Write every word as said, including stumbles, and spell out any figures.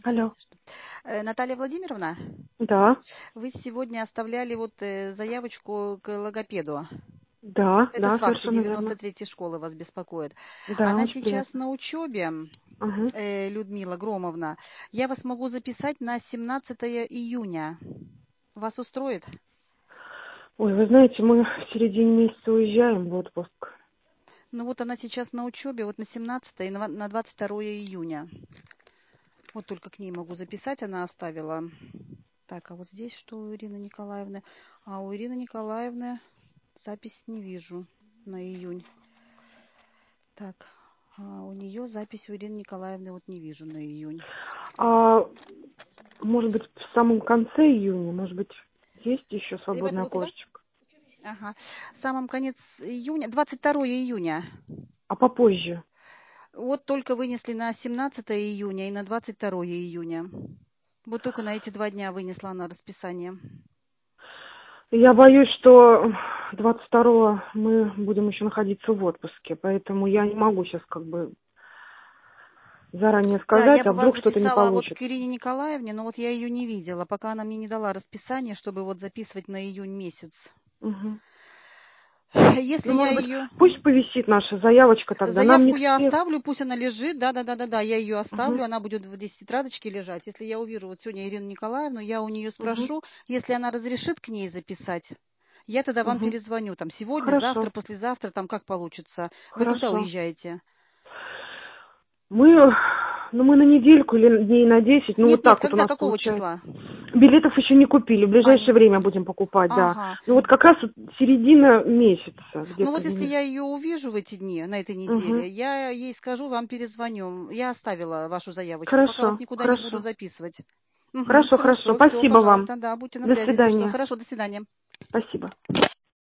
Алло. Э, Наталья Владимировна, Да, вы сегодня оставляли вот э, заявочку к логопеду. да, Это да, с вахты совершенно верно. девяносто третьей школы вас беспокоит. Да, Она очень сейчас приятно. на учебе, Ага. э, Людмила Громовна. Я вас могу записать на семнадцатое июня. Вас устроит? Ой, вы знаете, мы в середине месяца уезжаем в отпуск. Ну вот она сейчас на учебе, вот на семнадцатое и на на двадцать второе июня. Вот только к ней могу записать, она оставила. Так, а вот здесь что у Ирины Николаевны? А у Ирины Николаевны запись не вижу на июнь. Так, а у нее запись у Ирины Николаевны вот не вижу на июнь. А может быть, в самом конце июня, может быть, есть еще Ребята, свободное вы куда? окошечко? Ага. В самом конец июня, двадцать второе июня. А попозже? Вот только вынесли на семнадцатое июня и на двадцать второе июня. Вот только на эти два дня вынесла она расписание. Я боюсь, что двадцать второго мы будем еще находиться в отпуске, поэтому я не могу сейчас как бы заранее Да, сказать, я а бы вас вдруг что-то не записала вот к получится. Ирине Николаевне, но вот я ее не видела, пока она мне не дала расписание, чтобы вот записывать на июнь месяц. Угу. Если Ну, я может быть, ее... пусть повисит наша заявочка тогда. Нам не Заявку к я спеху. оставлю, пусть она лежит, да-да-да-да-да, я ее Угу. оставлю, она будет в десять тетрадочке лежать. Если я увижу вот сегодня Ирину Николаевну, я у нее Угу. спрошу, если она разрешит к ней записать, я тогда вам Угу. перезвоню, там, сегодня, завтра, Хорошо, послезавтра, там, как получится. Вы когда хорошо. уезжаете? Мы, ну, мы на недельку или дней на десять, ну, вот Нет-нет, так вот у когда, нас какого получается. числа? Билетов еще не купили, в А, не ближайшее время купили. будем покупать, да. Ага. Ну, вот как раз вот середина месяца, Ну где-то. вот если я ее увижу в эти дни, на этой Угу. неделе, я ей скажу, вам перезвоню. Я оставила вашу заявочку, пока вас Хорошо, никуда не буду хорошо. записывать. Угу, Хорошо, хорошо. хорошо, все, Спасибо вам. пожалуйста, да, будьте на До связи, если что. свидания. Хорошо, до свидания. Спасибо.